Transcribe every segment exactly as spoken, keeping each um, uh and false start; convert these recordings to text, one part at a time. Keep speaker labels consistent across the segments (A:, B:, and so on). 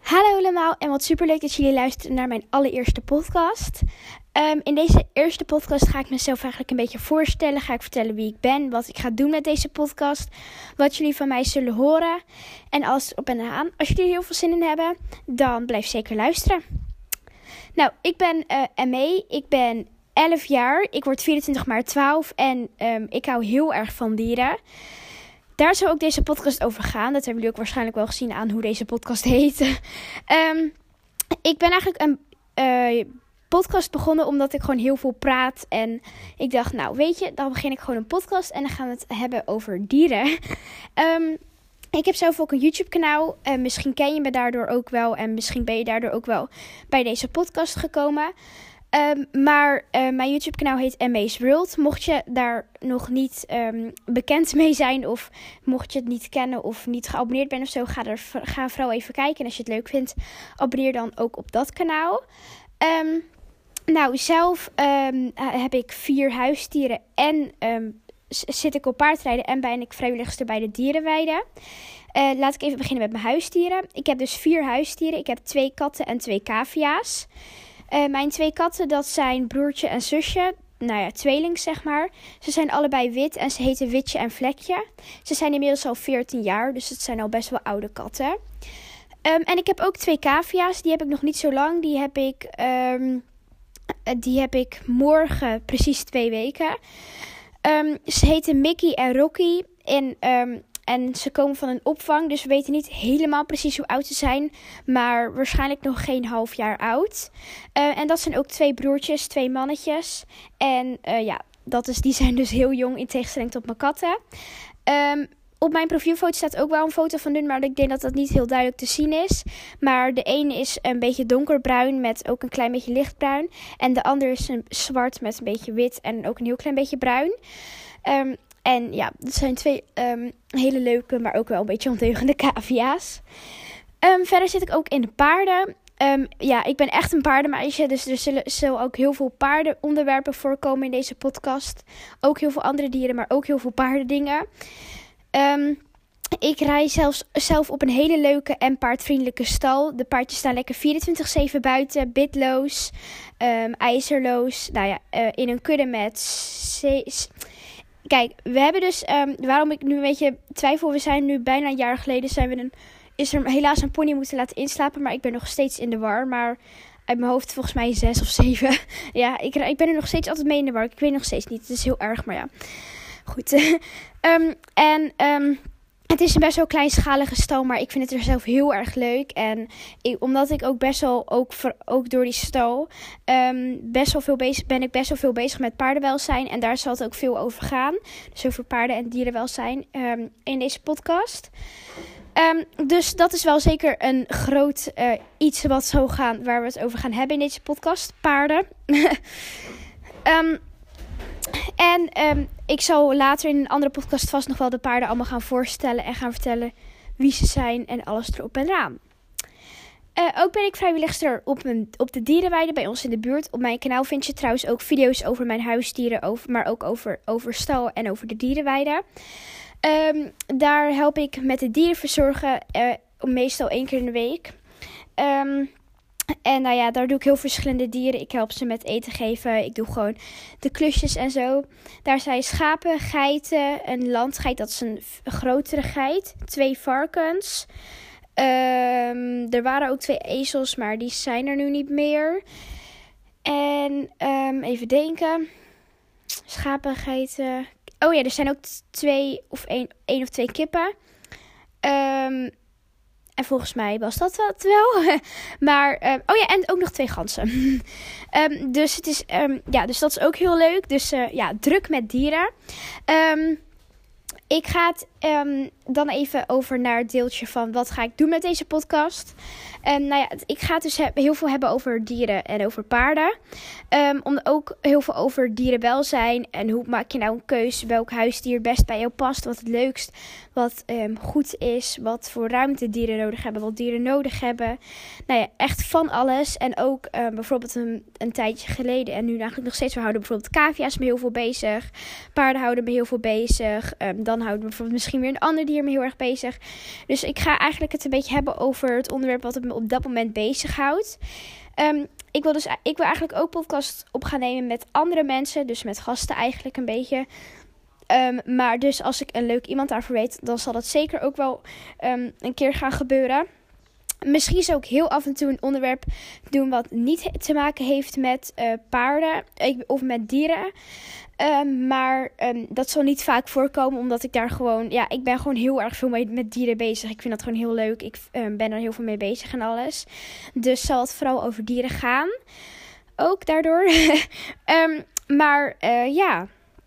A: Hallo allemaal en wat superleuk dat jullie luisteren naar mijn allereerste podcast. Um, in deze eerste podcast ga ik mezelf eigenlijk een beetje voorstellen. Ga ik vertellen wie ik ben, wat ik ga doen met deze podcast, wat jullie van mij zullen horen en alles op en aan. Als jullie er heel veel zin in hebben, dan blijf zeker luisteren. Nou, ik ben uh, M E, ik ben elf jaar, ik word vierentwintig maart twaalf en um, ik hou heel erg van dieren. Daar zou ook deze podcast over gaan. Dat hebben jullie ook waarschijnlijk wel gezien aan hoe deze podcast heet. um, ik ben eigenlijk een uh, podcast begonnen omdat ik gewoon heel veel praat. En ik dacht, nou weet je, dan begin ik gewoon een podcast en dan gaan we het hebben over dieren. um, ik heb zelf ook een YouTube kanaal. Uh, misschien ken je me daardoor ook wel. En misschien ben je daardoor ook wel bij deze podcast gekomen. Um, maar uh, mijn YouTube kanaal heet M A's World. Mocht je daar nog niet um, bekend mee zijn of mocht je het niet kennen of niet geabonneerd bent of zo, ga, er, ga vooral even kijken. En als je het leuk vindt, abonneer dan ook op dat kanaal. Um, nou, zelf um, heb ik vier huisdieren en um, zit ik op paardrijden en ben ik vrijwilligster bij de dierenweide. Uh, laat ik even beginnen met mijn huisdieren. Ik heb dus vier huisdieren. Ik heb twee katten en twee cavia's. Uh, mijn twee katten, dat zijn broertje en zusje. Nou ja, tweelings zeg maar. Ze zijn allebei wit en ze heten Witje en Vlekje. Ze zijn inmiddels al veertien jaar, dus het zijn al best wel oude katten. Um, en ik heb ook twee cavia's, die heb ik nog niet zo lang. Die heb ik, um, die heb ik morgen precies twee weken. Um, ze heten Mickey en Rocky en... Um, En ze komen van een opvang, dus we weten niet helemaal precies hoe oud ze zijn. Maar waarschijnlijk nog geen half jaar oud. Uh, en dat zijn ook twee broertjes, twee mannetjes. En uh, ja, dat is, die zijn dus heel jong in tegenstelling tot mijn katten. Um, op mijn profielfoto staat ook wel een foto van hun, maar ik denk dat dat niet heel duidelijk te zien is. Maar de ene is een beetje donkerbruin met ook een klein beetje lichtbruin. En de andere is een zwart met een beetje wit en ook een heel klein beetje bruin. Um, En ja, dat zijn twee um, hele leuke, maar ook wel een beetje ondeugende cavia's. Um, verder zit ik ook in de paarden. Um, ja, ik ben echt een paardenmeisje, dus er zullen, zullen ook heel veel paardenonderwerpen voorkomen in deze podcast. Ook heel veel andere dieren, maar ook heel veel paardendingen. Um, ik rij zelfs, zelf op een hele leuke en paardvriendelijke stal. De paardjes staan lekker vierentwintig zeven buiten, bitloos, um, ijzerloos. Nou ja, uh, in een kudde met... C- Kijk, we hebben dus, um, waarom ik nu een beetje twijfel, we zijn nu bijna een jaar geleden, zijn we een, is er helaas een pony moeten laten inslapen, maar ik ben nog steeds in de war, maar uit mijn hoofd volgens mij zes of zeven. Ja, ik, ik ben er nog steeds altijd mee in de war, ik weet nog steeds niet, het is heel erg, maar ja, goed. um, en um, het is een best wel kleinschalige stal, maar ik vind het er zelf heel erg leuk. En ik, omdat ik ook best wel, ook, voor, ook door die stal, um, best wel veel bezig, ben ik best wel veel bezig met paardenwelzijn. En daar zal het ook veel over gaan. Dus over paarden- en dierenwelzijn um, in deze podcast. Um, dus dat is wel zeker een groot uh, iets wat zo gaan, waar we het over gaan hebben in deze podcast. Paarden. um, En um, ik zal later in een andere podcast vast nog wel de paarden allemaal gaan voorstellen en gaan vertellen wie ze zijn en alles erop en eraan. Uh, ook ben ik vrijwilligster op, een, op de dierenweide bij ons in de buurt. Op mijn kanaal vind je trouwens ook video's over mijn huisdieren, over, maar ook over, over stal en over de dierenweide. Um, daar help ik met de dieren verzorgen, uh, meestal één keer in de week. Um, En nou ja, daar doe ik heel verschillende dieren. Ik help ze met eten geven. Ik doe gewoon de klusjes en zo. Daar zijn schapen, geiten, een landgeit, dat is een grotere geit. Twee varkens. Um, er waren ook twee ezels, maar die zijn er nu niet meer. En um, even denken. Schapen, geiten. Oh ja, er zijn ook twee of één, één of twee kippen. Um, En volgens mij was dat het wel. Maar, um, oh ja, en ook nog twee ganzen. um, dus het is, um, ja, dus dat is ook heel leuk. Dus uh, ja, druk met dieren. Um, ik ga het um, dan even over naar het deeltje van wat ga ik doen met deze podcast. Um, nou ja, ik ga het dus he- heel veel hebben over dieren en over paarden. Um, om ook heel veel over dierenwelzijn. En hoe maak je nou een keuze welk huisdier best bij jou past. Wat het leukst, wat um, goed is. Wat voor ruimte dieren nodig hebben. Wat dieren nodig hebben. Nou ja, echt van alles. En ook um, bijvoorbeeld een, een tijdje geleden. En nu eigenlijk nog steeds. We houden bijvoorbeeld cavia's me heel veel bezig. Paarden houden me heel veel bezig. Um, dan houdt bijvoorbeeld misschien weer een ander dier me heel erg bezig. Dus ik ga eigenlijk het een beetje hebben over het onderwerp wat me op dat moment bezighoudt. Um, ik wil dus ik wil eigenlijk ook podcast op gaan nemen met andere mensen. Dus met gasten eigenlijk een beetje. Um, maar dus als ik een leuk iemand daarvoor weet, dan zal dat zeker ook wel um, een keer gaan gebeuren. Misschien zou ik heel af en toe een onderwerp doen wat niet te maken heeft met uh, paarden of met dieren. Um, maar um, dat zal niet vaak voorkomen, omdat ik daar gewoon... Ja, ik ben gewoon heel erg veel mee met dieren bezig. Ik vind dat gewoon heel leuk. Ik um, ben er heel veel mee bezig en alles. Dus zal het vooral over dieren gaan. Ook daardoor. um, maar uh, ja...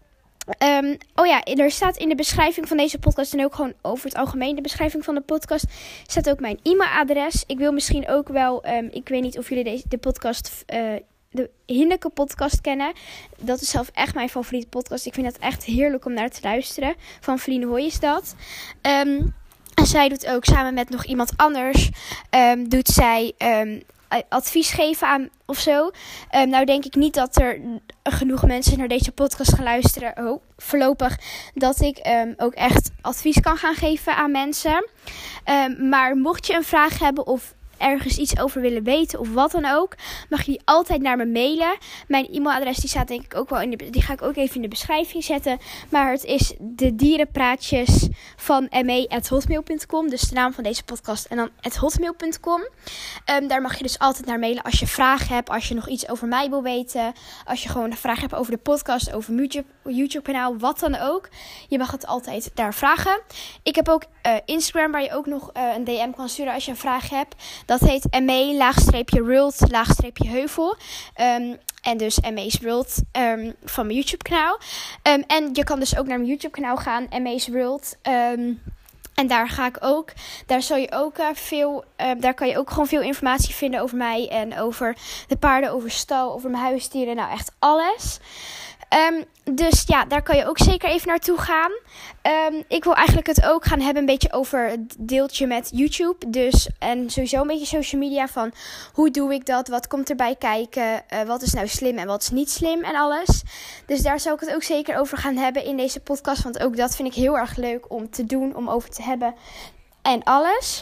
A: Um, oh ja, er staat in de beschrijving van deze podcast en ook gewoon over het algemeen de beschrijving van de podcast staat ook mijn e-mailadres. Ik wil misschien ook wel, um, ik weet niet of jullie deze, de podcast, uh, de Hindeke podcast kennen. Dat is zelf echt mijn favoriete podcast. Ik vind het echt heerlijk om naar te luisteren. Van Feline Hoy is dat. Um, en zij doet ook samen met nog iemand anders, um, doet zij... Um, advies geven aan of zo. Um, nou denk ik niet dat er genoeg mensen naar deze podcast gaan luisteren. Oh, voorlopig. Dat ik um, ook echt advies kan gaan geven aan mensen. Um, maar mocht je een vraag hebben of ergens iets over willen weten of wat dan ook, mag je die altijd naar me mailen. Mijn e-mailadres die staat denk ik ook wel in de, die ga ik ook even in de beschrijving zetten. Maar het is de dierenpraatjes van m e at hotmail punt com. Dus de naam van deze podcast en dan at hotmail punt com. Um, daar mag je dus altijd naar mailen als je vragen hebt, als je nog iets over mij wil weten, als je gewoon een vraag hebt over de podcast, over YouTube, YouTube kanaal, wat dan ook. Je mag het altijd daar vragen. Ik heb ook uh, Instagram waar je ook nog uh, een D M kan sturen als je een vraag hebt. Dat heet M E laagstreepje world laagstreepje heuvel. Um, en dus M E's World um, van mijn YouTube kanaal. Um, en je kan dus ook naar mijn YouTube kanaal gaan. M E's World. Um, en daar ga ik ook. Daar zal je ook uh, veel. Uh, daar kan je ook gewoon veel informatie vinden over mij. En over de paarden, over stal, over mijn huisdieren. Nou echt alles. Um, dus ja, daar kan je ook zeker even naartoe gaan. Um, ik wil eigenlijk het ook gaan hebben een beetje over het deeltje met YouTube. Dus en sowieso een beetje social media van hoe doe ik dat? Wat komt erbij kijken? Uh, wat is nou slim en wat is niet slim en alles. Dus daar zou ik het ook zeker over gaan hebben in deze podcast. Want ook dat vind ik heel erg leuk om te doen, om over te hebben en alles.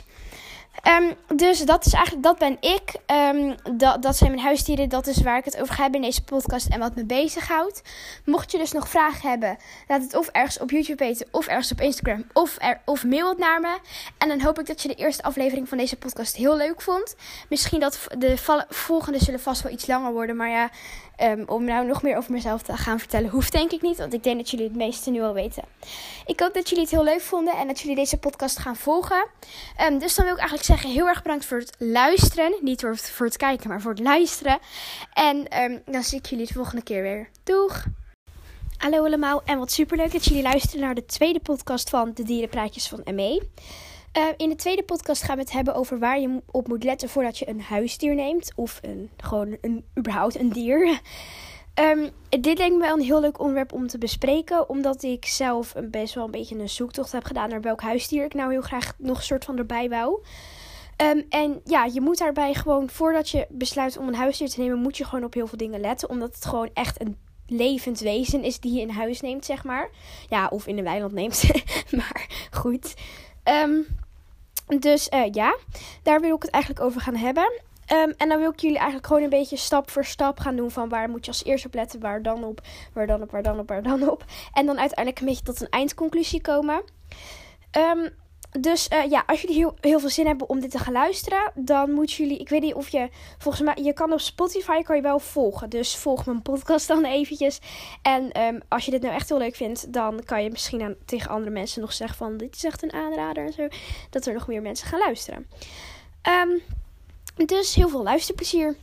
A: Um, dus dat is eigenlijk, dat ben ik. Um, dat, dat zijn mijn huisdieren. Dat is waar ik het over ga hebben in deze podcast en wat me bezighoudt. Mocht je dus nog vragen hebben, laat het of ergens op YouTube weten, of ergens op Instagram, of, er, of mail het naar me. En dan hoop ik dat je de eerste aflevering van deze podcast heel leuk vond. Misschien dat de val- volgende zullen vast wel iets langer worden, maar ja... Um, om nou nog meer over mezelf te gaan vertellen hoeft denk ik niet. Want ik denk dat jullie het meeste nu al weten. Ik hoop dat jullie het heel leuk vonden. En dat jullie deze podcast gaan volgen. Um, dus dan wil ik eigenlijk zeggen heel erg bedankt voor het luisteren. Niet voor het, voor het kijken, maar voor het luisteren. En um, dan zie ik jullie de volgende keer weer. Doeg! Hallo allemaal en wat superleuk dat jullie luisteren naar de tweede podcast van de Dierenpraatjes van M E. Uh, in de tweede podcast gaan we het hebben over waar je op moet letten voordat je een huisdier neemt. Of een, gewoon een, überhaupt een dier. Um, dit lijkt me wel een heel leuk onderwerp om te bespreken. Omdat ik zelf een best wel een beetje een zoektocht heb gedaan naar welk huisdier ik nou heel graag nog een soort van erbij wou. Um, en ja, je moet daarbij gewoon, voordat je besluit om een huisdier te nemen, moet je gewoon op heel veel dingen letten. Omdat het gewoon echt een levend wezen is die je in huis neemt, zeg maar. Ja, of in een weiland neemt. Maar goed. Um, dus uh, ja, daar wil ik het eigenlijk over gaan hebben. Um, en dan wil ik jullie eigenlijk gewoon een beetje stap voor stap gaan doen van waar moet je als eerste op letten, waar dan op, waar dan op, waar dan op, waar dan op. En dan uiteindelijk een beetje tot een eindconclusie komen. Um, dus uh, ja, als jullie heel, heel veel zin hebben om dit te gaan luisteren, dan moeten jullie, ik weet niet of je, volgens mij, je kan op Spotify kan je wel volgen. Dus volg mijn podcast dan eventjes. En um, als je dit nou echt heel leuk vindt, dan kan je misschien aan, tegen andere mensen nog zeggen van dit is echt een aanrader en zo. Dat er nog meer mensen gaan luisteren. Um, dus heel veel luisterplezier.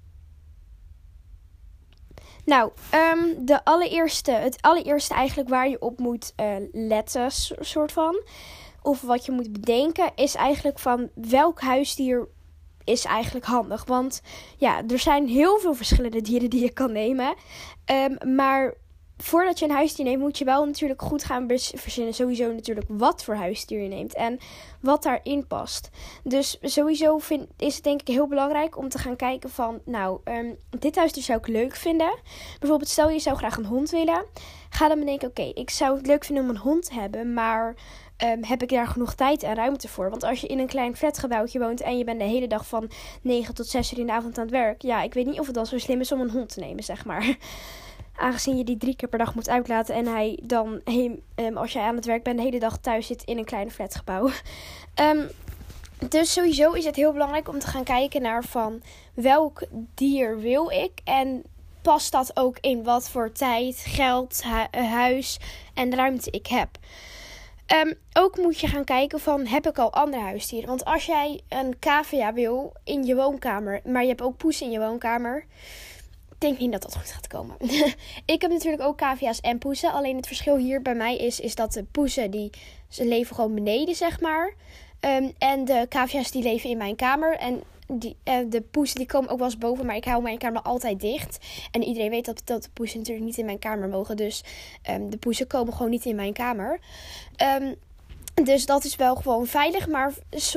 A: Nou, um, de allereerste, het allereerste eigenlijk waar je op moet uh, letten, soort van. Of wat je moet bedenken is eigenlijk van welk huisdier is eigenlijk handig. Want ja, er zijn heel veel verschillende dieren die je kan nemen. Um, maar voordat je een huisdier neemt, moet je wel natuurlijk goed gaan verzinnen. Sowieso natuurlijk wat voor huisdier je neemt en wat daarin past. Dus sowieso vind, is het denk ik heel belangrijk om te gaan kijken van, nou, um, dit huisdier zou ik leuk vinden. Bijvoorbeeld stel je zou graag een hond willen. Ga dan bedenken, oké, okay, ik zou het leuk vinden om een hond te hebben, maar um, heb ik daar genoeg tijd en ruimte voor? Want als je in een klein flatgebouwtje woont en je bent de hele dag van negen tot zes uur in de avond aan het werk. Ja, ik weet niet of het dan zo slim is om een hond te nemen, zeg maar. Aangezien je die drie keer per dag moet uitlaten en hij dan, he, um, als jij aan het werk bent, de hele dag thuis zit in een klein flatgebouw. Um, dus sowieso is het heel belangrijk om te gaan kijken naar van welk dier wil ik en past dat ook in wat voor tijd, geld, hu- huis en ruimte ik heb. Um, ook moet je gaan kijken van, heb ik al andere huisdieren? Want als jij een cavia wil in je woonkamer, maar je hebt ook poesen in je woonkamer, ik denk niet dat dat goed gaat komen. Ik heb natuurlijk ook cavia's en poesen. Alleen het verschil hier bij mij is, is dat de poesen, die, ze leven gewoon beneden, zeg maar. Um, en de cavia's die leven in mijn kamer. En die, uh, de poesen die komen ook wel eens boven, maar ik hou mijn kamer altijd dicht. En iedereen weet dat, dat de poesen natuurlijk niet in mijn kamer mogen. Dus um, de poesen komen gewoon niet in mijn kamer. Um, Dus dat is wel gewoon veilig. Maar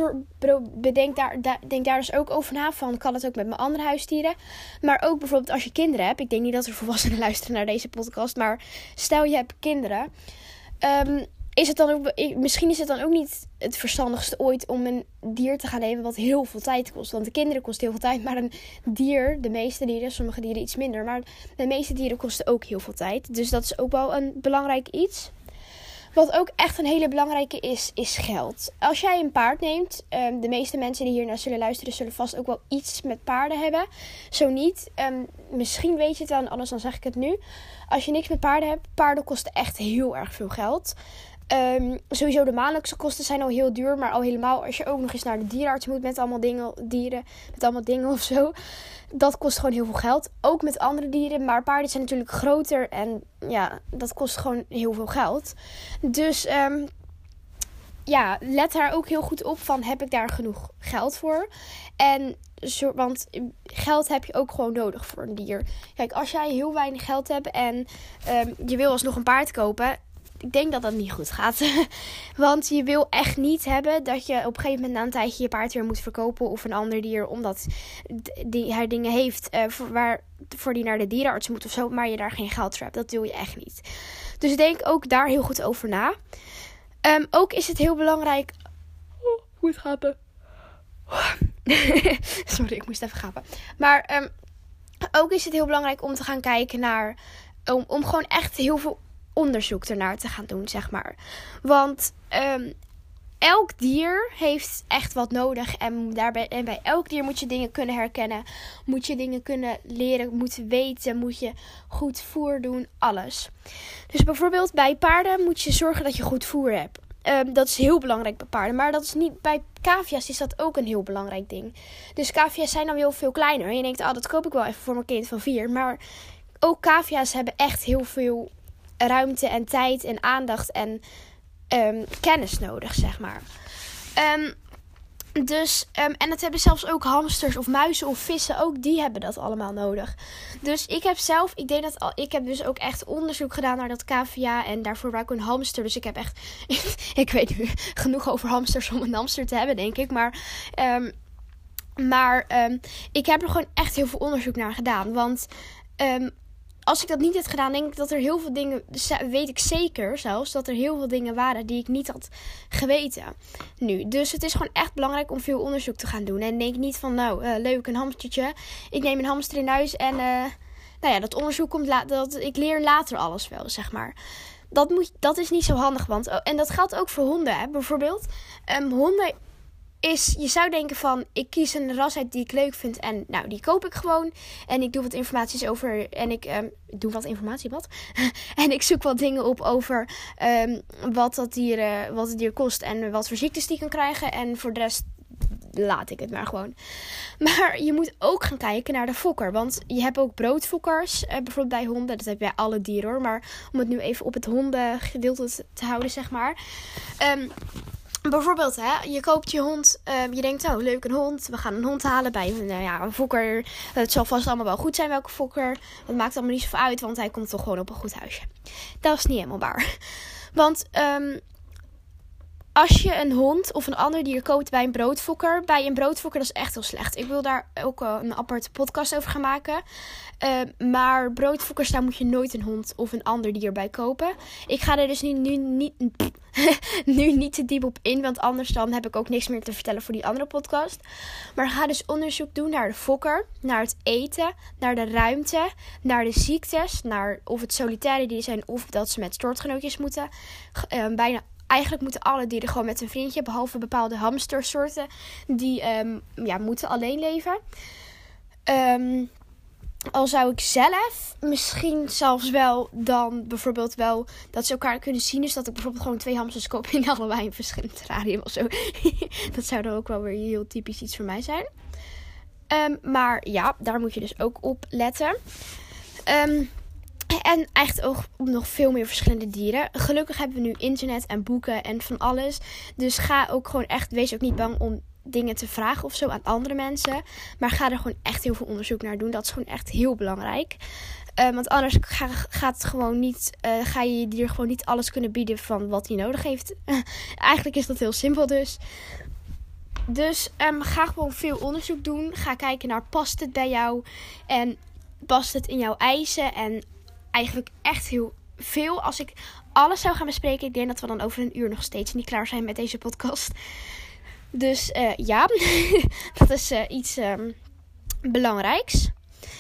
A: bedenk daar, da, denk daar dus ook over na. Van, kan het ook met mijn andere huisdieren? Maar ook bijvoorbeeld als je kinderen hebt. Ik denk niet dat er volwassenen luisteren naar deze podcast. Maar stel je hebt kinderen. Um, is het dan ook, misschien is het dan ook niet het verstandigste ooit om een dier te gaan nemen wat heel veel tijd kost. Want de kinderen kost heel veel tijd. Maar een dier, de meeste dieren, sommige dieren iets minder. Maar de meeste dieren kosten ook heel veel tijd. Dus dat is ook wel een belangrijk iets. Wat ook echt een hele belangrijke is, is geld. Als jij een paard neemt, um, de meeste mensen die hiernaar zullen luisteren, zullen vast ook wel iets met paarden hebben. Zo niet, um, misschien weet je het wel, anders dan zeg ik het nu. Als je niks met paarden hebt, paarden kosten echt heel erg veel geld. Um, sowieso de maandelijkse kosten zijn al heel duur, maar al helemaal als je ook nog eens naar de dierenarts moet met allemaal dingen, dieren, met allemaal dingen of zo. Dat kost gewoon heel veel geld. Ook met andere dieren, maar paarden zijn natuurlijk groter en ja, dat kost gewoon heel veel geld. Dus um, ja, let daar ook heel goed op van, heb ik daar genoeg geld voor? En zo, want geld heb je ook gewoon nodig voor een dier. Kijk, als jij heel weinig geld hebt en um, je wil alsnog een paard kopen, ik denk dat dat niet goed gaat. Want je wil echt niet hebben dat je op een gegeven moment na een tijdje je paard weer moet verkopen of een ander dier, omdat die, hij dingen heeft uh, voor, waar, voor die naar de dierenarts moet of zo, maar je daar geen geld voor hebt. Dat wil je echt niet. Dus denk ook daar heel goed over na. Um, ook is het heel belangrijk. Oh, ik moet gapen. Sorry, ik moest even gapen. Maar um, ook is het heel belangrijk om te gaan kijken naar, om, om gewoon echt heel veel onderzoek ernaar te gaan doen, zeg maar. Want um, elk dier heeft echt wat nodig. En, daarbij, en bij elk dier moet je dingen kunnen herkennen. Moet je dingen kunnen leren, moet weten. Moet je goed voer doen, alles. Dus bijvoorbeeld bij paarden moet je zorgen dat je goed voer hebt. Um, dat is heel belangrijk bij paarden. Maar dat is niet, bij cavia's is dat ook een heel belangrijk ding. Dus cavia's zijn dan wel veel kleiner. En je denkt, oh, dat koop ik wel even voor mijn kind van vier. Maar ook cavia's hebben echt heel veel ruimte en tijd en aandacht en um, kennis nodig, zeg maar. Um, dus, um, en dat hebben zelfs ook hamsters of muizen of vissen, ook die hebben dat allemaal nodig. Dus ik heb zelf, ik deed dat al, ik heb dus ook echt onderzoek gedaan naar dat cavia en daarvoor wou ik een hamster. Dus ik heb echt, ik weet nu genoeg over hamsters om een hamster te hebben, denk ik. Maar, um, maar um, ik heb er gewoon echt heel veel onderzoek naar gedaan, want um, als ik dat niet had gedaan, denk ik dat er heel veel dingen, weet ik zeker zelfs, dat er heel veel dingen waren die ik niet had geweten. Nu, dus het is gewoon echt belangrijk om veel onderzoek te gaan doen. En denk niet van, nou, uh, leuk, een hamstertje. Ik neem een hamster in huis en, uh, nou ja, dat onderzoek komt, la- dat, ik leer later alles wel, zeg maar. Dat, moet, dat is niet zo handig, want, oh, en dat geldt ook voor honden, hè, bijvoorbeeld. Um, honden is, je zou denken van, ik kies een ras uit die ik leuk vind en nou, die koop ik gewoon. En ik doe wat informaties over, en ik um, doe wat informatie, wat? En ik zoek wat dingen op over um, wat, dat dier, uh, wat het dier kost en wat voor ziektes die kan krijgen. En voor de rest laat ik het maar gewoon. Maar je moet ook gaan kijken naar de fokker. Want je hebt ook broodfokkers, uh, bijvoorbeeld bij honden. Dat heb je bij alle dieren hoor. Maar om het nu even op het hondengedeelte te houden, zeg maar. Um, Bijvoorbeeld, hè, je koopt je hond. Uh, je denkt, oh, leuk, een hond. We gaan een hond halen bij een, uh, ja, een fokker. Het zal vast allemaal wel goed zijn welke fokker. Het maakt allemaal niet zoveel uit, want hij komt toch gewoon op een goed huisje. Dat is niet helemaal waar. Want um, als je een hond of een ander dier koopt bij een broodfokker. Bij een broodfokker, dat is echt heel slecht. Ik wil daar ook uh, een aparte podcast over gaan maken. Uh, maar broodfokkers, daar moet je nooit een hond of een ander dier bij kopen. Ik ga er dus nu, nu, niet, nu niet te diep op in. Want anders dan heb ik ook niks meer te vertellen voor die andere podcast. Maar ga dus onderzoek doen naar de fokker. Naar het eten. Naar de ruimte. Naar de ziektes. Naar of het solitaire dieren zijn of dat ze met soortgenootjes moeten. Uh, bijna Eigenlijk moeten alle dieren gewoon met een vriendje. Behalve bepaalde hamstersoorten. Die um, ja, moeten alleen leven. Um, al zou ik zelf misschien zelfs wel dan bijvoorbeeld wel dat ze elkaar kunnen zien. Dus dat ik bijvoorbeeld gewoon twee hamsters koop in allebei een verschillend terrarium of zo. Dat zou dan ook wel weer heel typisch iets voor mij zijn. Um, maar ja, daar moet je dus ook op letten. Um, En echt ook nog veel meer verschillende dieren. Gelukkig hebben we nu internet en boeken en van alles. Dus ga ook gewoon echt, wees ook niet bang om dingen te vragen of zo aan andere mensen. Maar ga er gewoon echt heel veel onderzoek naar doen. Dat is gewoon echt heel belangrijk. Uh, want anders ga, gaat het gewoon niet, uh, ga je je dier gewoon niet alles kunnen bieden van wat hij nodig heeft. Eigenlijk is dat heel simpel dus. Dus um, ga gewoon veel onderzoek doen. Ga kijken naar, past het bij jou? En past het in jouw eisen? En eigenlijk echt heel veel. Als ik alles zou gaan bespreken, ik denk dat we dan over een uur nog steeds niet klaar zijn met deze podcast. Dus uh, ja, dat is uh, iets um, belangrijks.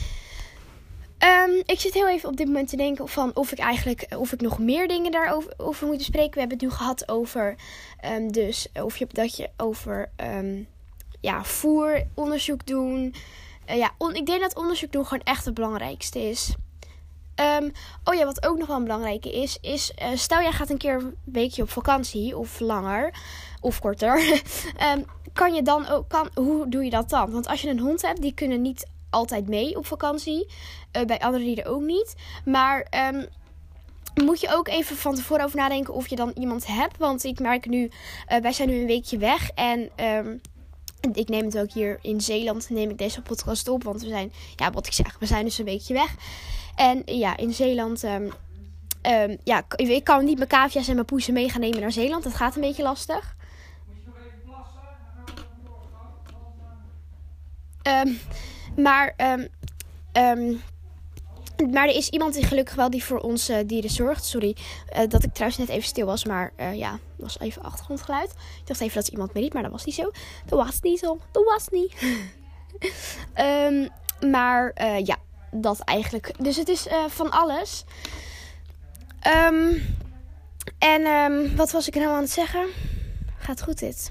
A: Um, ik zit heel even op dit moment te denken van of ik eigenlijk of ik nog meer dingen daarover over moet bespreken. We hebben het nu gehad over um, dus of je dat je over um, ja, voer onderzoek doen. Uh, ja, on, ik denk dat onderzoek doen gewoon echt het belangrijkste is. Um, oh ja, wat ook nog wel een belangrijke is, is uh, stel jij gaat een keer een weekje op vakantie of langer of korter. um, kan je dan ook, kan, hoe doe je dat dan? Want als je een hond hebt, die kunnen niet altijd mee op vakantie. Uh, bij andere dieren ook niet. Maar um, moet je ook even van tevoren over nadenken of je dan iemand hebt. Want ik merk nu, uh, wij zijn nu een weekje weg en Um, ik neem het ook hier in Zeeland, neem ik deze podcast op. Want we zijn, ja, wat ik zeg, we zijn dus een weekje weg. En ja, in Zeeland, um, um, ja, ik kan niet mijn cavia's en mijn poezen mee gaan nemen naar Zeeland. Dat gaat een beetje lastig. Moet je nog even plassen? Um, maar, um, um, maar er is iemand die gelukkig wel die voor ons uh, dieren zorgt. Sorry uh, dat ik trouwens net even stil was, maar uh, ja, dat was even achtergrondgeluid. Ik dacht even dat iemand me riep, maar dat was niet zo. Dat was niet zo, dat was niet. um, maar uh, ja, dat eigenlijk. Dus het is uh, van alles. Um, en um, wat was ik nou aan het zeggen? Gaat goed dit?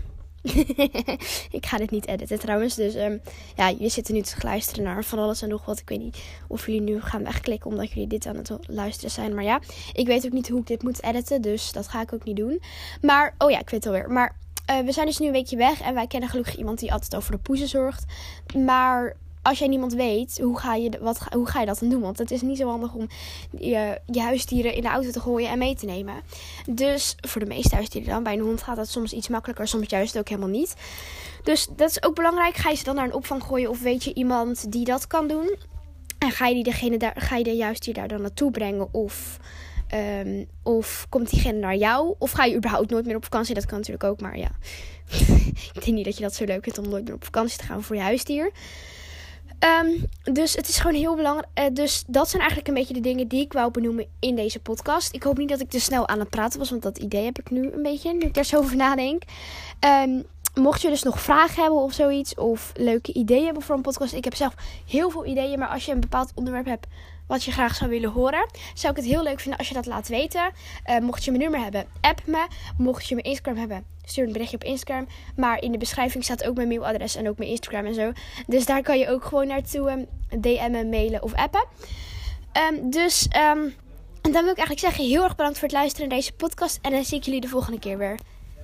A: Ik ga dit niet editen trouwens. Dus um, ja, jullie zitten nu te luisteren naar van alles en nog wat. Ik weet niet of jullie nu gaan wegklikken omdat jullie dit aan het luisteren zijn. Maar ja, ik weet ook niet hoe ik dit moet editen. Dus dat ga ik ook niet doen. Maar, oh ja, ik weet het alweer. Maar uh, we zijn dus nu een weekje weg. En wij kennen gelukkig iemand die altijd over de poezen zorgt. Maar als jij niemand weet, hoe ga je, wat, hoe ga je dat dan doen? Want het is niet zo handig om je, je huisdieren in de auto te gooien en mee te nemen. Dus voor de meeste huisdieren dan. Bij een hond gaat dat soms iets makkelijker, soms juist ook helemaal niet. Dus dat is ook belangrijk. Ga je ze dan naar een opvang gooien of weet je iemand die dat kan doen? En ga je, die degene daar, ga je de huisdier daar dan naartoe brengen? Of, um, of komt diegene naar jou? Of ga je überhaupt nooit meer op vakantie? Dat kan natuurlijk ook, maar ja. Ik denk niet dat je dat zo leuk vindt om nooit meer op vakantie te gaan voor je huisdier. Um, dus het is gewoon heel belangrijk. Uh, dus dat zijn eigenlijk een beetje de dingen die ik wou benoemen in deze podcast. Ik hoop niet dat ik te snel aan het praten was, want dat idee heb ik nu een beetje, nu ik er zo over nadenk. Um, mocht je dus nog vragen hebben of zoiets, of leuke ideeën hebben voor een podcast. Ik heb zelf heel veel ideeën, maar als je een bepaald onderwerp hebt wat je graag zou willen horen, zou ik het heel leuk vinden als je dat laat weten. Uh, mocht je mijn nummer hebben, app me. Mocht je mijn Instagram hebben, stuur een berichtje op Instagram. Maar in de beschrijving staat ook mijn mailadres en ook mijn Instagram en zo. Dus daar kan je ook gewoon naartoe um, D M'en, mailen of appen. Um, dus um, dan wil ik eigenlijk zeggen, heel erg bedankt voor het luisteren naar deze podcast. En dan zie ik jullie de volgende keer weer.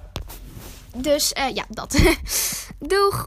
A: Dus uh, ja, dat. Doeg!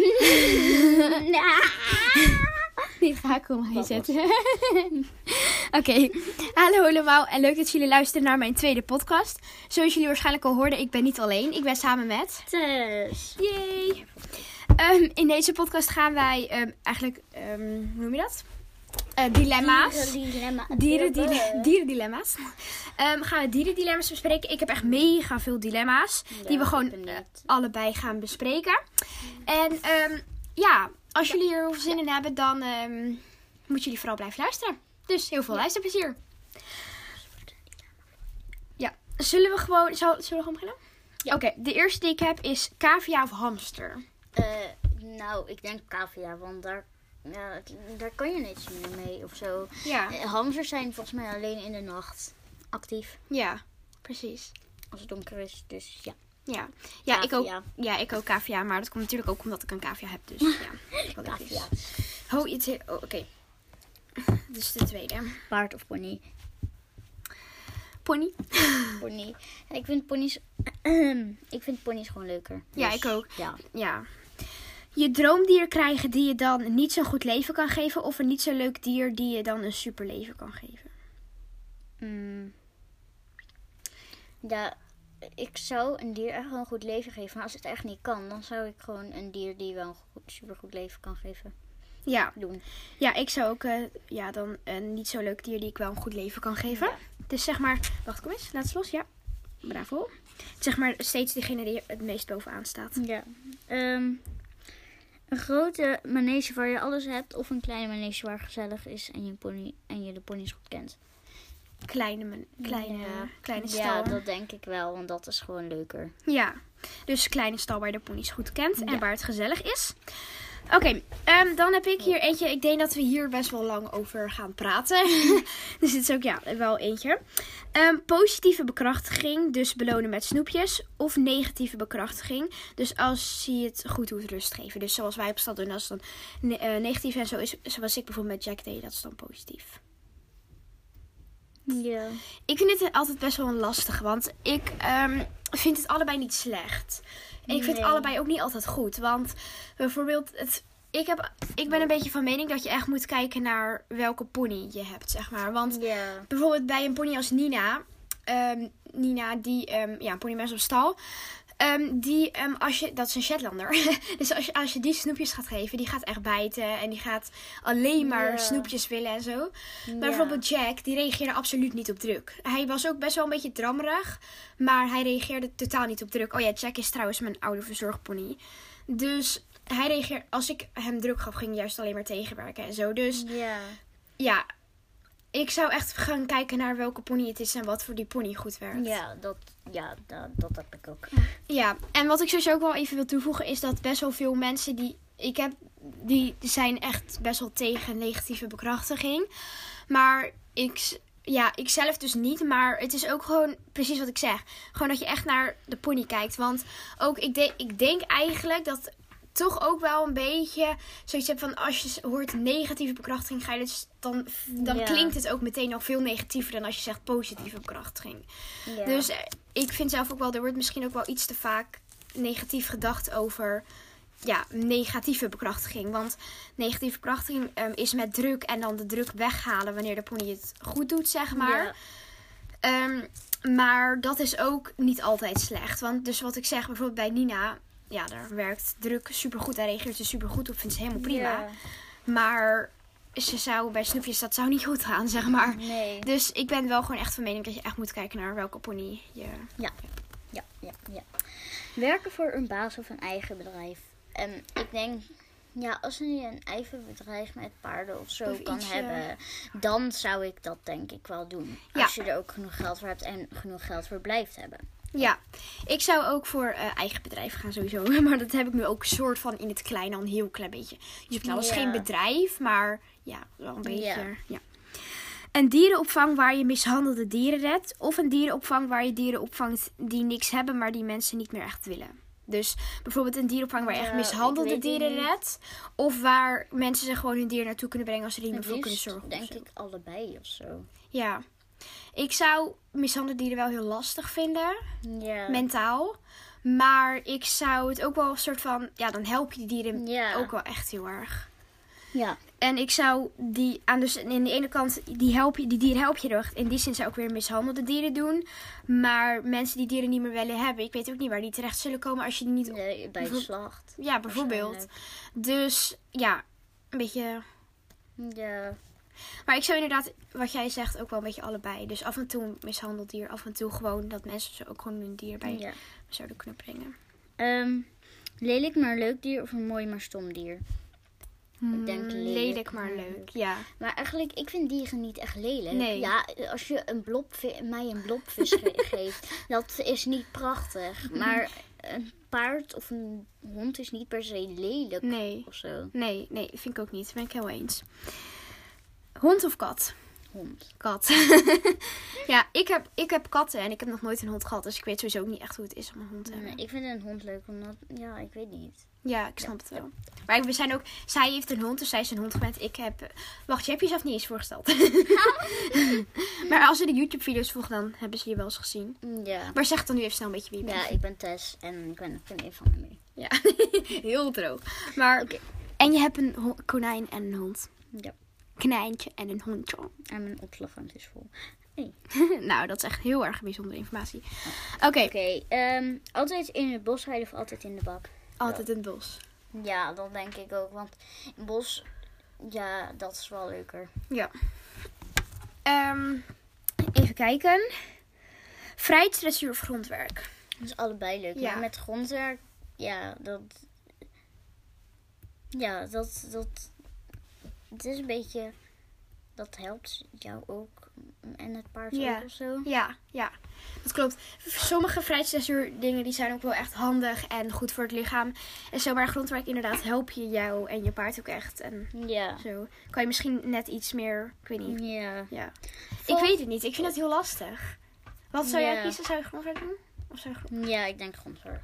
A: Die ga ik om mij zetten. Oké, Oké, okay. Hallo allemaal en leuk dat jullie luisteren naar mijn tweede podcast. Zoals jullie waarschijnlijk al hoorden, ik ben niet alleen. Ik ben samen met...
B: Tess.
A: Yay! Um, in deze podcast gaan wij um, eigenlijk, um, hoe noem je dat? Uh, dilemma's.
B: Dierendilemma.
A: Dieren, dieren, dierendilemma's. Um, gaan we dierendilemma's bespreken. Ik heb echt mega veel dilemma's. Ja, die we gewoon uh, allebei gaan bespreken. En um, ja, als jullie er heel veel zin in hebben, dan um, moeten jullie vooral blijven luisteren. Dus heel veel ja. luisterplezier. Ja, zullen we gewoon... Zal, zullen we gewoon beginnen? Ja. Oké, okay, de eerste die ik heb is cavia of hamster?
B: Uh, nou, ik denk cavia, want daar, ja, daar kan je niets meer mee of zo.
A: Ja.
B: Uh, hamsters zijn volgens mij alleen in de nacht actief.
A: Ja, precies.
B: Als het donker is, dus ja.
A: Ja, ja, ik ook, ja, ik ook cavia, maar dat komt natuurlijk ook omdat ik een cavia heb. Dus ja,
B: cavia.
A: Oh, iets, oh oké. Okay. Dus de tweede.
B: Paard of pony?
A: Pony.
B: Pony. Ja, ik vind ponies... ik vind ponies gewoon leuker. Dus,
A: ja, ik ook.
B: Ja.
A: ja. Je droomdier krijgen die je dan niet zo'n goed leven kan geven, of een niet zo leuk dier die je dan een super leven kan geven?
B: Mm. Ja, ik zou een dier echt wel een goed leven geven. Maar als het echt niet kan, dan zou ik gewoon een dier die wel een goed, super goed leven kan geven.
A: Ja.
B: Doen.
A: Ja, ik zou ook uh, ja, dan een niet zo leuk dier die ik wel een goed leven kan geven. Ja. Dus zeg maar, wacht, kom eens, laat het los. Ja, bravo. Zeg maar steeds degene die het meest bovenaan staat.
B: Ja. Um, een grote manege waar je alles hebt, of een kleine manege waar gezellig is en je, pony, en je de ponies goed kent.
A: Kleine, man, kleine,
B: ja.
A: kleine stal.
B: Ja, dat denk ik wel, want dat is gewoon leuker.
A: Ja, dus kleine stal waar je de ponies goed kent en
B: ja.
A: waar het gezellig is. Oké, okay, um, dan heb ik hier eentje. Ik denk dat we hier best wel lang over gaan praten. Dus dit is ook ja, wel eentje. Um, positieve bekrachtiging, dus belonen met snoepjes. Of negatieve bekrachtiging, dus als je het goed doet, rust geven. Dus zoals wij op stad doen, dat is dan ne- uh, negatief. En zo is, zoals ik bijvoorbeeld met Jack deed, dat is dan positief.
B: Ja.
A: Ik vind dit altijd best wel een lastige, want ik um, vind het allebei niet slecht. En ik vind
B: nee.
A: het allebei ook niet altijd goed. Want bijvoorbeeld, het, ik, heb, ik ben een beetje van mening dat je echt moet kijken naar welke pony je hebt, zeg maar. Want
B: ja.
A: bijvoorbeeld bij een pony als Nina, um, Nina die, um, ja, een ponymes op stal. Um, die, um, als je, dat is een Shetlander. Dus als je, als je die snoepjes gaat geven, die gaat echt bijten. En die gaat alleen maar yeah. snoepjes willen en zo. Maar yeah. bijvoorbeeld Jack, die reageerde absoluut niet op druk. Hij was ook best wel een beetje drammerig. Maar hij reageerde totaal niet op druk. Oh ja, Jack is trouwens mijn oude verzorgpony. Dus hij reageerde, als ik hem druk gaf, ging hij juist alleen maar tegenwerken en zo. Dus
B: yeah.
A: ja, ik zou echt gaan kijken naar welke pony het is en wat voor die pony goed werkt.
B: Ja, dat, ja, dat, dat heb ik ook.
A: Ja, en wat ik sowieso ook wel even wil toevoegen is dat best wel veel mensen die ik heb, die zijn echt best wel tegen negatieve bekrachtiging. Maar ik, ja, ik zelf dus niet, maar het is ook gewoon precies wat ik zeg. Gewoon dat je echt naar de pony kijkt. Want ook, ik, de, ik denk eigenlijk dat toch ook wel een beetje zoiets hebt van als je hoort negatieve bekrachtiging, ga je dus, dan, dan ja. klinkt het ook meteen nog veel negatiever dan als je zegt positieve bekrachtiging. Ja. Dus ik vind zelf ook wel, er wordt misschien ook wel iets te vaak negatief gedacht over ja, negatieve bekrachtiging. Want negatieve bekrachtiging um, is met druk en dan de druk weghalen wanneer de pony het goed doet, zeg maar. Ja. Um, maar dat is ook niet altijd slecht. Want dus wat ik zeg, bijvoorbeeld bij Nina, ja, daar werkt druk supergoed. Daar reageert ze supergoed op. Vindt ze helemaal prima. Yeah. Maar ze zou bij snoepjes, dat zou niet goed gaan, zeg maar.
B: Nee.
A: Dus ik ben wel gewoon echt van mening dat je echt moet kijken naar welke pony je...
B: Ja, ja, ja, ja. Werken voor een baas of een eigen bedrijf. En ik denk, ja, als je een eigen bedrijf met paarden of zo of kan iets, hebben, ja. dan zou ik dat denk ik wel doen. Ja. Als je er ook genoeg geld voor hebt en genoeg geld voor blijft hebben.
A: Ja, ik zou ook voor uh, eigen bedrijf gaan sowieso. Maar dat heb ik nu ook soort van in het klein al een heel klein beetje. Dus dat is ja. geen bedrijf, maar ja, wel een beetje. Ja. ja. Een dierenopvang waar je mishandelde dieren redt. Of een dierenopvang waar je dieren opvangt die niks hebben, maar die mensen niet meer echt willen. Dus bijvoorbeeld een dierenopvang waar je ja, echt mishandelde dieren redt. Of waar mensen zich gewoon hun dier naartoe kunnen brengen als ze er niet meer voor kunnen zorgen.
B: Denk ik allebei of zo.
A: Ja. Ik zou mishandelde dieren wel heel lastig vinden.
B: Ja.
A: Mentaal. Maar ik zou het ook wel een soort van... Ja, dan help je die dieren
B: ja.
A: ook wel echt heel erg.
B: Ja.
A: En ik zou die aan dus in de ene kant die help je, die dieren help je er. In die zin zou ik weer mishandelde dieren doen. Maar mensen die dieren niet meer willen hebben, ik weet ook niet waar die terecht zullen komen als je die niet.
B: Nee, bij de slacht.
A: Ja, bijvoorbeeld. Dus ja, een beetje.
B: Ja.
A: Maar ik zou inderdaad, wat jij zegt, ook wel een beetje allebei. Dus af en toe een mishandeld dier, af en toe gewoon dat mensen zo ook gewoon een dier bij
B: Ja.
A: zouden kunnen brengen.
B: Um, lelijk maar leuk dier of een mooi maar stom dier? Ik denk lelijk,
A: lelijk maar leuk, ja.
B: Maar eigenlijk, ik vind dieren niet echt lelijk.
A: Nee.
B: Ja, als je een blobvi- mij een blobvis ge- geeft, dat is niet prachtig. Maar een paard of een hond is niet per se lelijk
A: Nee.
B: of zo.
A: Nee, nee, vind ik ook niet. Dat ben ik heel eens. Hond of kat?
B: Hond.
A: Kat. Ja, ik heb, ik heb katten en ik heb nog nooit een hond gehad. Dus ik weet sowieso ook niet echt hoe het is om een hond te hebben.
B: Nee, ik vind een hond leuk, omdat, ja, ik weet niet.
A: Ja, ik snap het wel. Maar we zijn ook, zij heeft een hond, dus zij is een hond gewend. Ik heb, wacht, je hebt jezelf niet eens voorgesteld. Maar als ze de YouTube-video's volgen, dan hebben ze je wel eens gezien.
B: Ja.
A: Maar zeg dan nu even snel een beetje wie je bent.
B: Ja, ik ben Tess en ik ben een vriendin van Emily.
A: Ja, heel droog. Maar,
B: Oké.
A: en je hebt een ho- konijn en een hond.
B: Ja.
A: Knijntje en een hondje.
B: En mijn opslagruimte is vol.
A: Nou, dat is echt heel erg bijzondere informatie. Oké,
B: Oké, ehm, altijd in het bos rijden of altijd in de bak?
A: altijd in het bos.
B: Ja, dat denk ik ook. Want in het bos, ja, dat is wel leuker.
A: Ja. Ehm, even kijken. Vrijheidsdressuur of grondwerk?
B: Dat is allebei leuk.
A: Ja.
B: Maar met grondwerk, ja, dat... Ja, dat... dat het is een beetje... Dat helpt jou ook. En het paard
A: Ja.
B: ook of zo.
A: Ja, ja. Dat klopt. Sommige vrijheidsdressuur dingen die zijn ook wel echt handig en goed voor het lichaam. En zomaar grondwerk inderdaad help je jou en je paard ook echt. En
B: Ja.
A: zo kan je misschien net iets meer, ik weet niet.
B: Ja.
A: Ja.
B: Vol-
A: Ik weet het niet. Ik vind het heel lastig. Wat zou jij
B: Ja.
A: kiezen? Zou je grondwerk doen? Of zou je grond...
B: Ja, ik denk grondwerk.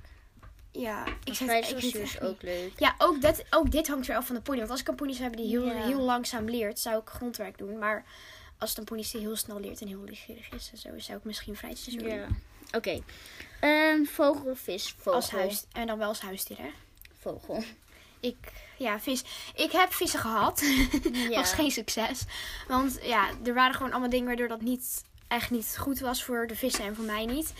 A: Ja, ik
B: Ik
A: zou het ik weet
B: vrijheidsdressuur
A: het
B: is
A: echt niet.
B: ook leuk.
A: Ja, ook, dat, ook dit hangt weer af van de pony. Want als ik een pony zou hebben die heel,
B: Ja.
A: heel langzaam leert, zou ik grondwerk doen. Maar als het een pony is die heel snel leert en heel lichtgierig is en zo, zou ik misschien vrijheidsdressuur
B: Ja.
A: doen.
B: Oké. Ehm, vogel of vis? Vogel.
A: Als huis, en dan wel als huisdier, hè?
B: Vogel.
A: Ik, ja, vis. Ik heb vissen gehad.
B: Ja.
A: Was geen succes. Want ja, er waren gewoon allemaal dingen waardoor dat niet, echt niet goed was voor de vissen en voor mij niet.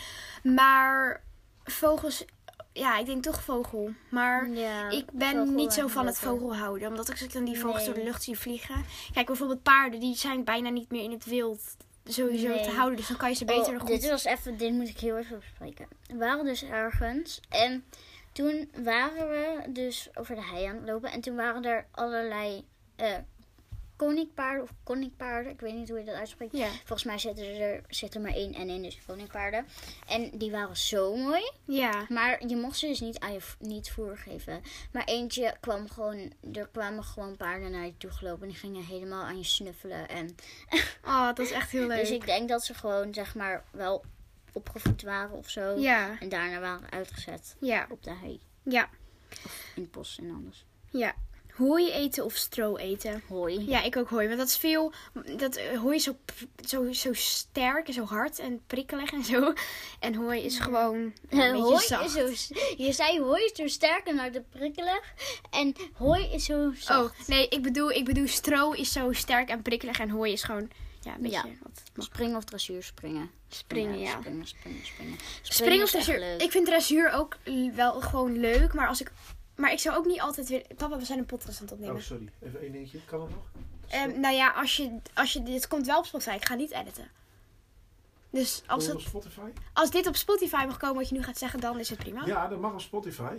A: Maar vogels, ja, ik denk toch vogel. Maar
B: Ja,
A: ik ben
B: vogel
A: niet zo
B: en
A: van het
B: vogel.
A: vogelhouden. Omdat als ik dan die vogels
B: Nee.
A: door de lucht zie vliegen. Kijk, bijvoorbeeld paarden, die zijn bijna niet meer in het wild sowieso
B: Nee.
A: te houden. Dus dan kan je ze beter
B: Oh,
A: goed...
B: dit was even, dit moet ik heel even bespreken. We waren dus ergens en toen waren we dus over de hei aan het lopen. En toen waren er allerlei eh koninkpaarden of koninkpaarden. Ik weet niet hoe je dat uitspreekt.
A: Ja.
B: Volgens mij zitten er, zit er maar één en één, dus koninkpaarden. En die waren zo mooi.
A: Ja.
B: Maar je mocht ze dus niet aan je v- niet voer geven. Maar eentje kwam gewoon, er kwamen gewoon paarden naar je toe gelopen. En die gingen helemaal aan je snuffelen. En
A: Oh, dat is echt heel leuk.
B: dus ik denk dat ze gewoon, zeg maar, wel opgevoed waren of zo.
A: Ja.
B: En daarna waren uitgezet
A: Ja.
B: op de hei.
A: Ja.
B: In het bos en anders.
A: Ja. Hooi eten of stro eten?
B: Hooi.
A: Ja, ik ook hooi. Want dat is veel... Dat eh, hooi is zo, zo, zo sterk en zo hard en prikkelig en zo. En hooi is gewoon ja, een beetje
B: hooi
A: zacht.
B: is zo... Je zei hooi is zo sterk en harde prikkelig. En hooi is zo zacht.
A: Oh, nee, ik bedoel, ik bedoel stro is zo sterk en prikkelig. En hooi is gewoon ja, een beetje
B: Ja.
A: wat mag
B: Springen of dressuur springen.
A: springen, ja.
B: Springen, springen, springen.
A: Springen of
B: is echt
A: dressuur?
B: leuk.
A: Ik vind dressuur ook l- wel gewoon leuk. Maar als ik... Maar ik zou ook niet altijd willen... Papa, we zijn een podcast aan het opnemen.
C: Oh, sorry. Even één dingetje. Kan dat nog?
A: Ehm, nou ja, als je, als je... Dit komt wel op Spotify. Ik ga niet editen. Dus als,
C: Op
A: het,
C: Spotify?
A: als dit op Spotify mag komen wat je nu gaat zeggen, dan is het prima.
C: Ja, dat mag op Spotify.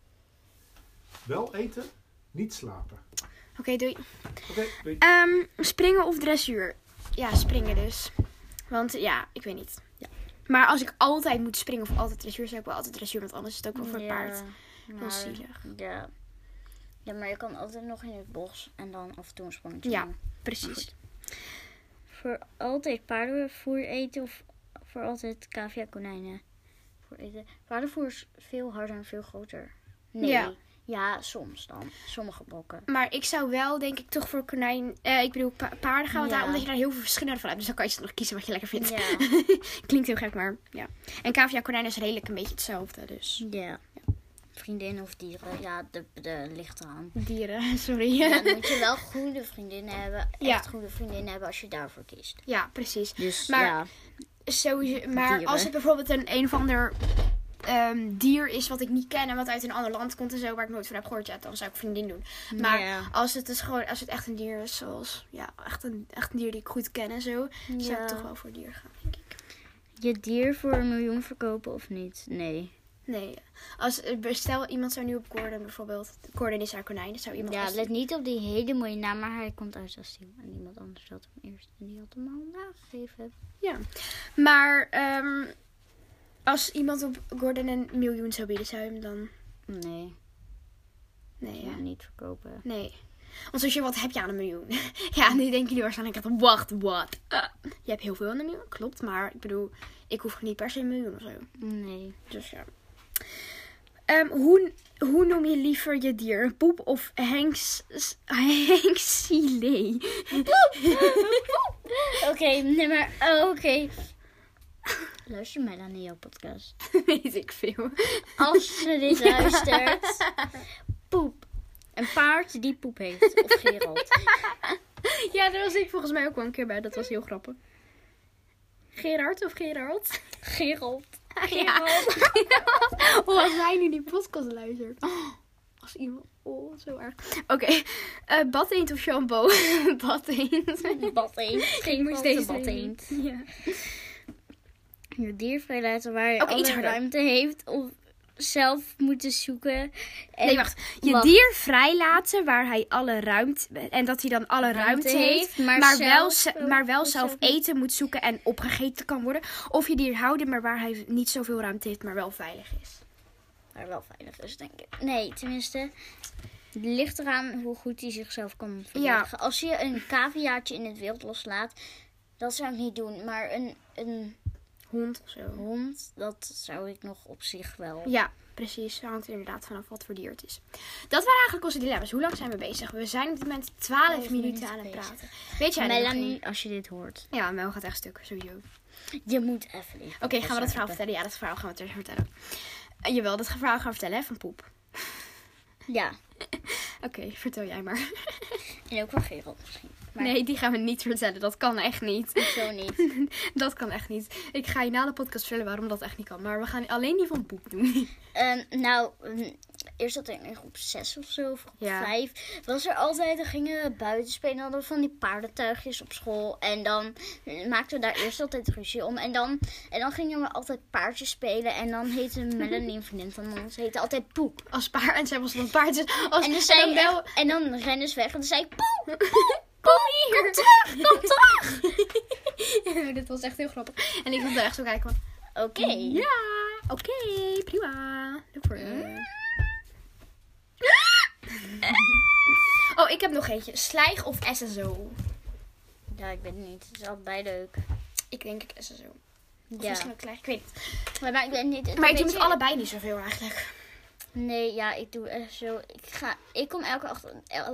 C: Wel eten, niet slapen.
A: Oké, doei.
C: Oké, doei.
A: Ehm, springen of dressuur? Ja, springen dus. Want ja, ik weet niet.
B: Ja.
A: Maar als ik altijd moet springen of altijd dressuur, zou ik wel altijd dressuur. Want anders is het ook wel voor het
B: Ja,
A: paard. Heel
B: maar-
A: zielig.
B: Ja. Ja, maar je kan altijd nog in het bos en dan af en toe een sprongetje
A: Ja.
B: doen.
A: Precies.
B: Voor altijd paardenvoer eten of voor altijd cavia konijnen voor eten? Paardenvoer is veel harder en veel groter. Nee.
A: Ja.
B: Ja, soms dan. Sommige bokken.
A: Maar ik zou wel, denk ik, toch voor konijn... eh, ik bedoel, pa- paarden gaan. Want
B: Ja.
A: daar, omdat je daar heel veel verschillende van hebt. Dus dan kan je nog kiezen wat je lekker vindt.
B: Ja.
A: Klinkt heel gek, maar ja. En cavia konijn is redelijk een beetje hetzelfde. Dus
B: Ja. Vriendin of dieren. Ja, de, de ligt eraan.
A: Dieren, sorry.
B: Ja, dan moet je wel goede vriendinnen hebben.
A: Ja.
B: Echt goede vriendinnen hebben als je daarvoor kiest.
A: Ja, precies.
B: Dus
A: Maar-
B: ja.
A: Sowieso, maar
B: Dieren.
A: als het bijvoorbeeld een een of ander ehm, dier is wat ik niet ken en wat uit een ander land komt en zo, waar ik nooit van heb gehoord, ja, dan zou ik vriendin doen. Maar
B: Ja.
A: als het dus gewoon, als het echt een dier is, zoals, ja, echt een, echt een dier die ik goed ken en zo, zou
B: Ja.
A: ik toch wel voor dier gaan, denk ik.
B: Je dier voor een miljoen verkopen of niet? Nee.
A: Nee, als, stel iemand zou nu op Gordon bijvoorbeeld, Gordon is haar konijn, zou iemand
B: Ja,
A: als-
B: let niet op die hele mooie naam, maar hij komt uit Asiel. En iemand anders had hem eerst en die had hem al nagegeven.
A: Ja, maar ehm, als iemand op Gordon een miljoen zou bieden, zou je hem dan,
B: Nee,
A: nee,
B: ja.
A: ja.
B: niet verkopen.
A: Nee. Want als je, wat heb je aan een miljoen? Ja, nu denken jullie waarschijnlijk echt, wacht, wat? Uh, je hebt heel veel aan een miljoen, klopt. Maar ik bedoel, ik hoef niet per se een miljoen of zo.
B: Nee.
A: Dus ja. Ehm, hoe, hoe noem je liever je dier? Een poep of Henks... Henksilee?
B: Oké, nee maar, oh, oké. Luister mij dan in jouw podcast.
A: Weet ik veel.
B: Als ze dit luistert, poep. Een paard die poep heeft. Of Gerald.
A: Ja, daar was ik volgens mij ook wel een keer bij. Dat was heel grappig. Gerard of Gerard?
B: Gerald.
A: Ja. Oh, als hij nu die podcast luistert. Oh, als iemand... Oh, zo erg. Oké. Okay. Uh, badeend of shampoo? Badeend.
B: Badeend. Geen
A: moest
B: moest
A: deze
B: badeend.
A: Ja.
B: Je dier vrijlaten waar je
A: Oké, iets
B: alle
A: harder.
B: ruimte heeft. Of zelf moeten zoeken. En
A: Nee, wacht. Je
B: wacht.
A: dier vrijlaten waar hij alle ruimte... En dat hij dan alle ruimte,
B: Ruimte
A: heeft.
B: heeft, maar
A: Maar,
B: zelf
A: wel, ze-
B: ook
A: maar wel
B: moet
A: zelf
B: zelf-
A: eten moet zoeken en opgegeten kan worden. Of je dier houden, maar waar hij niet zoveel ruimte heeft, maar wel veilig is.
B: Maar wel veilig is, denk ik. Nee, tenminste. Het ligt eraan hoe goed hij zichzelf kan verdedigen. Als je een caviaatje in het wild loslaat, dat zou ik niet doen. Maar een, een
A: Hond of zo.
B: hond, dat zou ik nog op zich wel.
A: Ja, precies. Het hangt er inderdaad vanaf wat voor dier het is. Dat waren eigenlijk onze dilemma's. Hoe lang zijn we bezig? We zijn op dit moment twaalf
B: twaalf
A: minuten
B: minuten
A: aan het
B: bezig.
A: praten. Weet jij er nog
B: Melanie,
A: een?
B: als je dit hoort.
A: Ja, Mel gaat echt stuk, sowieso.
B: Je moet even niet.
A: Oké, gaan we dat verhaal vertellen? Ja, dat verhaal gaan we terug vertellen. Uh, jawel, dat verhaal gaan we vertellen, hè, van poep.
B: Ja,
A: Oké, vertel jij maar.
B: en ook wel Gerald misschien. Maar
A: Nee, die gaan we niet vertellen. Dat kan echt niet.
B: zo niet.
A: Dat kan echt niet. Ik ga je na de podcast vertellen waarom dat echt niet kan. Maar we gaan alleen die van poep doen.
B: Ehm, nou, mm, eerst zat ik in groep zes of zo, of groep
A: Ja.
B: vijf. Was er altijd, dan gingen we buiten spelen. Hadden we van die paardentuigjes op school. En dan eh, maakten we daar eerst altijd ruzie om. En dan, en dan gingen we altijd paardjes spelen. En dan heette Melanie, een vriendin van ons, heette altijd Poep.
A: Als paard. En zij was dan paard. Dus als,
B: En dan, zei,
A: en dan wel...
B: en dan rennen ze weg. En dan zei ik, Poep,
A: Kom hier.
B: kom terug, kom terug.
A: Dit was echt heel grappig. En ik was daar echt zo kijken van...
B: Oké.
A: Ja, oké, prima. Look voor je. Oh, ik heb nog eentje. Slijg of S S O?
B: Ja, ik weet het niet. Het is allebei leuk.
A: Ik denk ik S S O. Of
B: Ja.
A: misschien ook slijg. Ik weet het.
B: Maar, maar ik weet niet.
A: Maar ik
B: weet
A: doe met
B: je-
A: allebei niet zoveel eigenlijk.
B: Nee, ja, ik doe echt zo. Ik ga, ik kom elke dag.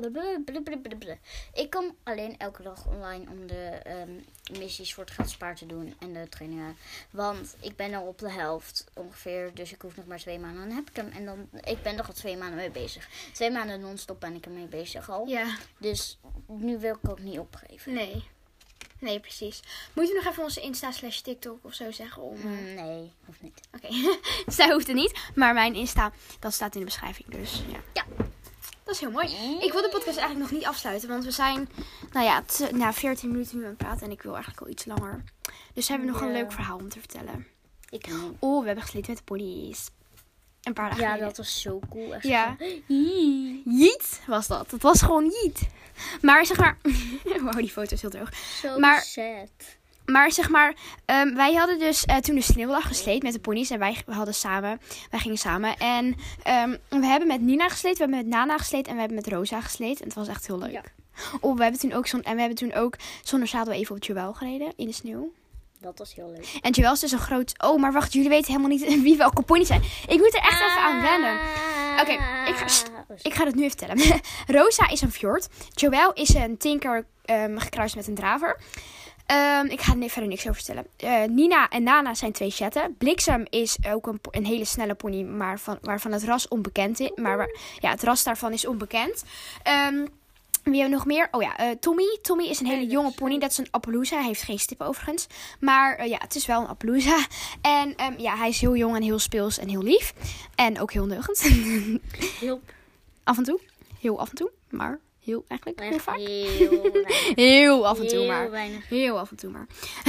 B: Ik kom alleen elke dag online om de ehm, missies voor het gratis paard te doen en de trainingen. Want ik ben al op de helft ongeveer, dus ik hoef nog maar twee maanden. Dan heb ik hem en dan. Ik ben er al twee maanden mee bezig. Twee maanden non-stop ben ik ermee bezig al.
A: Ja.
B: Dus nu wil ik ook niet opgeven.
A: Nee. Nee, precies. Moeten we nog even onze Insta slash TikTok of zo zeggen? Om, eh,
B: Mm, Nee, hoeft niet.
A: Oké. Zij hoeft het niet. Maar mijn Insta, dat staat in de beschrijving. Dus ja.
B: Ja.
A: Dat is heel mooi. Ik wil de podcast eigenlijk nog niet afsluiten. Want we zijn, nou ja, t- nou, veertien minuten nu aan het praten. En ik wil eigenlijk al iets langer. Dus hebben we nog een
B: Ja.
A: leuk verhaal om te vertellen.
B: Ik niet.
A: Oh, we hebben gesleten met de ponies. Een paar dagen
B: Ja,
A: geleden.
B: dat was zo cool. Echt
A: Ja.
B: zo. Jee.
A: Yeet was dat. Dat was gewoon yeet. Maar zeg maar... Wow, die foto is heel droog.
B: Zo
A: Maar-
B: sad.
A: Maar zeg maar, um, wij hadden dus uh, toen de sneeuwdag gesleed met de ponies. En wij we hadden samen, wij gingen samen. En um, we hebben met Nina gesleed, we hebben met Nana gesleed en we hebben met Rosa gesleed. En het was echt heel leuk.
B: Ja.
A: Oh, we hebben toen ook zo'n, en we hebben toen ook zonder zadel even op Joël gereden in de sneeuw.
B: Dat was heel leuk.
A: En Joël is dus een groot... Oh, maar wacht, jullie weten helemaal niet wie welke ponies zijn. Ik moet er echt even aan wennen. Oké, ik ga- sst, Ik ga het nu even vertellen. Rosa is een fjord. Joël is een tinker um, gekruist met een draver. Um, ik ga er verder niks over vertellen. Uh, Nina en Nana zijn twee chatten. Bliksem is ook een, een hele snelle pony, maar van, waarvan het ras onbekend is. Maar waar, ja, het ras daarvan is onbekend. Um, Wie hebben we nog meer? Oh ja, uh, Tommy. Tommy is een hele jonge pony. Dat is een Appaloosa. Hij heeft geen stippen overigens. Maar uh, ja, het is wel een Appaloosa. En um, ja, hij is heel jong en heel speels en heel lief. En ook heel neugend.
B: Heel.
A: Af en toe. Heel af en toe. Maar heel eigenlijk heel vaak.
B: Heel weinig.
A: Heel af en toe
B: Heel
A: maar.
B: weinig.
A: Heel af en toe maar.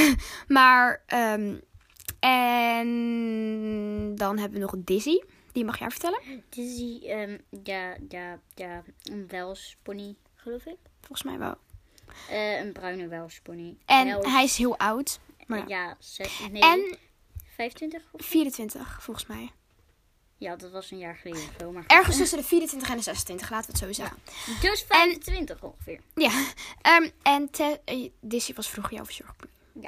A: maar, um, en dan hebben we nog Dizzy. Die mag jij vertellen.
B: Dizzy, um, ja, ja, ja, een Wels pony, geloof ik.
A: Volgens mij wel.
B: Uh, een bruine Wels pony.
A: En
B: Wels,
A: hij is heel oud. Maar ja.
B: ja, zes, nee,
A: En
B: vijfentwintig? Of?
A: vierentwintig, volgens mij.
B: Ja, dat was een jaar geleden of zo. Maar
A: Ergens tussen de vierentwintig en de zesentwintig, laten we het zo zeggen.
B: Dus vijfentwintig ongeveer.
A: Ja, um, en te, uh, Dizzy was vroeger jouw verzorgpony.
B: Ja.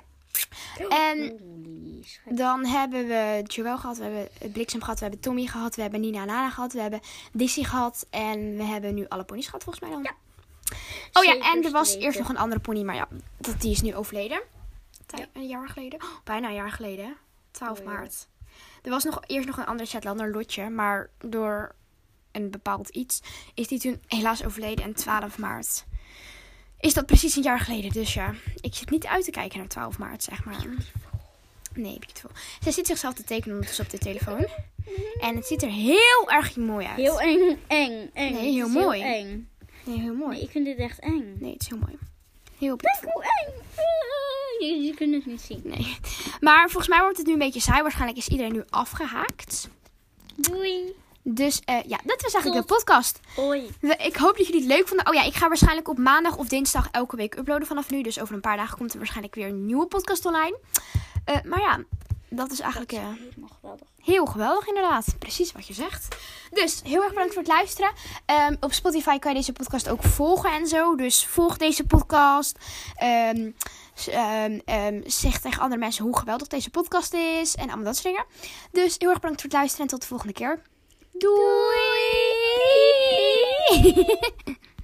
A: En
B: Holy schijt.
A: dan hebben we Joël gehad, we hebben Bliksem gehad, we hebben Tommy gehad, we hebben Nina en Nana gehad, we hebben Dizzy gehad en we hebben nu alle ponies gehad volgens mij dan.
B: Ja.
A: Oh ja,
B: Zeker
A: en er was
B: weten.
A: eerst nog een andere pony, maar ja, dat, die is nu overleden. Tij-
B: Ja.
A: Een jaar geleden, oh, bijna een jaar geleden, twaalf
B: Oh, ja.
A: maart. Er was nog eerst nog een andere Shetlander, Lotje, maar door een bepaald iets is die toen helaas overleden en twaalf maart. Is dat precies een jaar geleden, dus ja, ik zit niet uit te kijken naar twaalf maart, zeg maar. Nee, beautiful. Zij zit zichzelf te tekenen ondertussen op de telefoon. En het ziet er heel erg mooi uit.
B: Heel eng, eng, eng.
A: Nee, heel
B: Het is
A: mooi.
B: Heel eng.
A: Nee, heel mooi.
B: Nee, ik vind dit echt eng.
A: Nee, het is heel mooi. Heel beautiful.
B: Hoe eng. Uh, je, je kunt het niet zien.
A: Nee. Maar volgens mij wordt het nu een beetje saai. Waarschijnlijk is iedereen nu afgehaakt.
B: Doei.
A: Dus uh, ja, dat was eigenlijk
B: Tot.
A: de podcast.
B: Hoi.
A: We- Ik hoop dat jullie het leuk vonden. Oh ja, ik ga waarschijnlijk op maandag of dinsdag elke week uploaden vanaf nu. Dus over een paar dagen komt er waarschijnlijk weer een nieuwe podcast online. Uh, maar ja, dat is eigenlijk uh,
B: Helemaal geweldig.
A: heel geweldig inderdaad. Precies wat je zegt. Dus heel erg bedankt voor het luisteren. Um, op Spotify kan je deze podcast ook volgen en zo. Dus volg deze podcast. Um, s- um, um, zeg tegen andere mensen hoe geweldig deze podcast is. En allemaal dat soort dingen. Dus heel erg bedankt voor het luisteren en tot de volgende keer. Doei!